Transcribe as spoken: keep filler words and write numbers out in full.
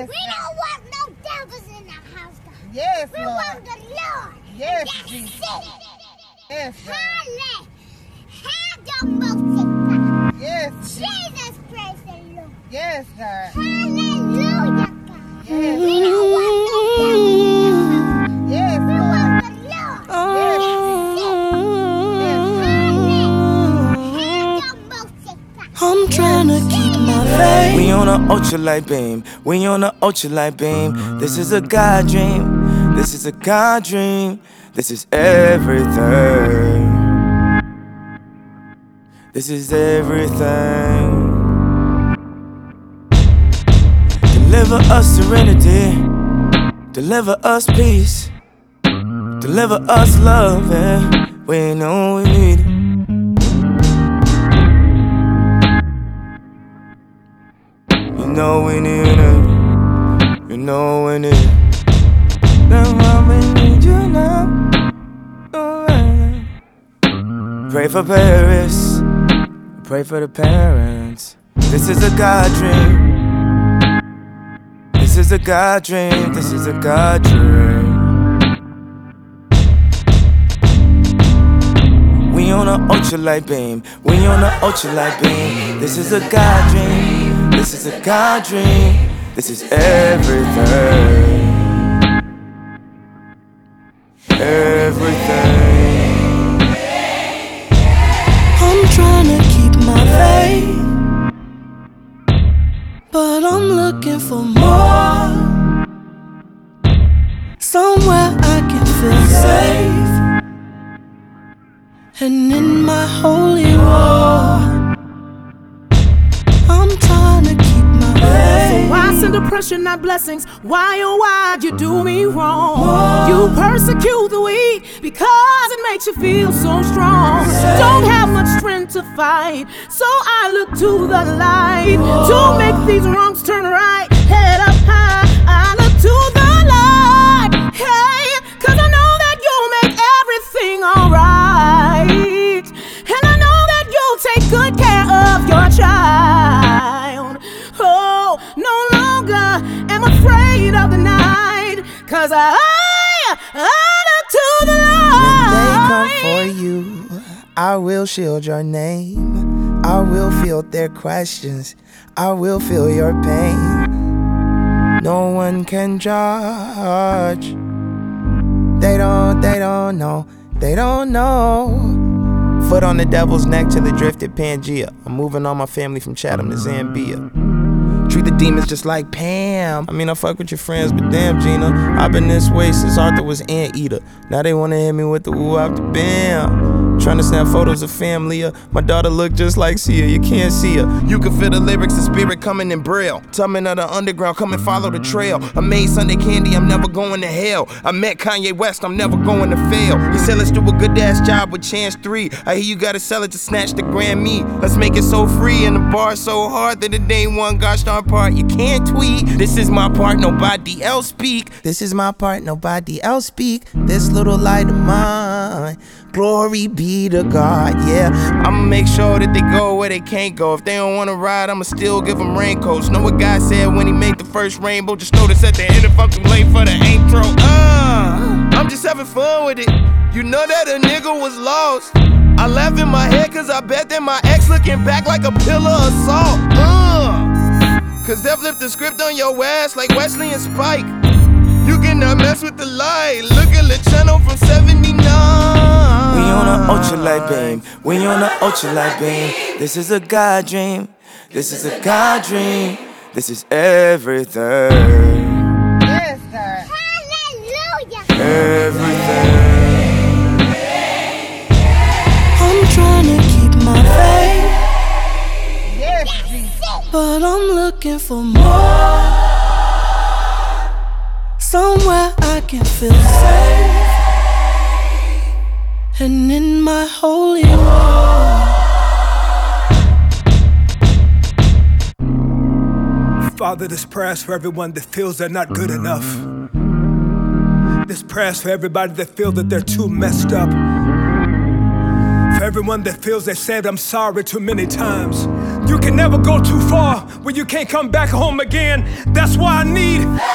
Yes. We don't want no devils in the house, God. Yes, we Lord. want the Lord. Yes, That's Jesus. it. Yes, God. Hallelujah. Have your most God. Yes. Jesus, praise the Lord. Yes, God. Hallelujah, God. Yes. We don't want no devils in the house. Yes, We Lord. want the Lord. Yes, I'm tryna keep my faith. We on a ultralight beam. We on a ultralight beam. This is a God dream. This is a God dream. This is everything. This is everything. Deliver us serenity. Deliver us peace. Deliver us love. Yeah. We know we need it. You know we need it. You know we need it. That's why we need you now. Oh, pray for Paris. Pray for the parents. This is a God dream. This is a God dream. This is a God dream. We on a ultralight beam. We on a ultralight beam. This is a God dream. This is a God dream. This is everything. Everything. I'm trying to keep my faith, but I'm looking for more. Somewhere I can feel safe, and in my holy war, I'm trying to keep my faith. So why send oppression, not blessings? Why, oh why you do me wrong? Whoa. You persecute the weak because it makes you feel so strong. Don't have much strength to fight, so I look to the light. Whoa. To make these wrongs turn right, head up high, I look to the light. Hey, cause I know that you'll make everything alright, and I know that you'll take good care of your child. Oh, no longer am afraid of the night, cause I, I look to the light. When they come for you, I will shield your name. I will field their questions. I will feel your pain. No one can judge. They don't, they don't know. They don't know. Foot on the devil's neck till it drifted Pangea. I'm moving all my family from Chatham to Zambia. Treat the demons just like Pam. I mean, I fuck with your friends, but damn, Gina, I've been this way since Arthur was Anteater. Now they wanna hit me with the woo out the bam. Tryna snap photos of family. My daughter look just like Sia, you can't see her. You can feel the lyrics, the spirit coming in braille. Tubman of the underground, come and follow the trail. I made Sunday candy, I'm never going to hell. I met Kanye West, I'm never going to fail. He said let's do a good ass job with Chance three. I hear you gotta sell it to snatch the Grammy. Let's make it so free and the bar so hard that it ain't one gosh darn part you can't tweet. This is my part, nobody else speak. This is my part, nobody else speak. This little light of mine, glory be to God, yeah. I'ma make sure that they go where they can't go. If they don't wanna ride, I'ma still give them raincoats. Know what God said when he made the first rainbow? Just notice at the end if I'm too late for the intro. Uh, I'm just having fun with it. You know that a nigga was lost. I laugh in my head cause I bet that my ex looking back like a pillar of salt. Uh, cause they flipped the script on your ass like Wesley and Spike. You cannot mess with the light. Look at the channel from seventy-nine. We on a ultralight beam. We on a ultralight beam. This is a God dream. This is a God dream. This is everything. Yes, God. Hallelujah. Everything. I'm trying to keep my faith. Yes, Jesus. But I'm looking for more. Somewhere I can feel safe, and in my holy war. Father, this prayer's for everyone that feels they're not good enough. This prayer's for everybody that feels that they're too messed up. For everyone that feels they said I'm sorry too many times. You can never go too far when you can't come back home again. That's why I need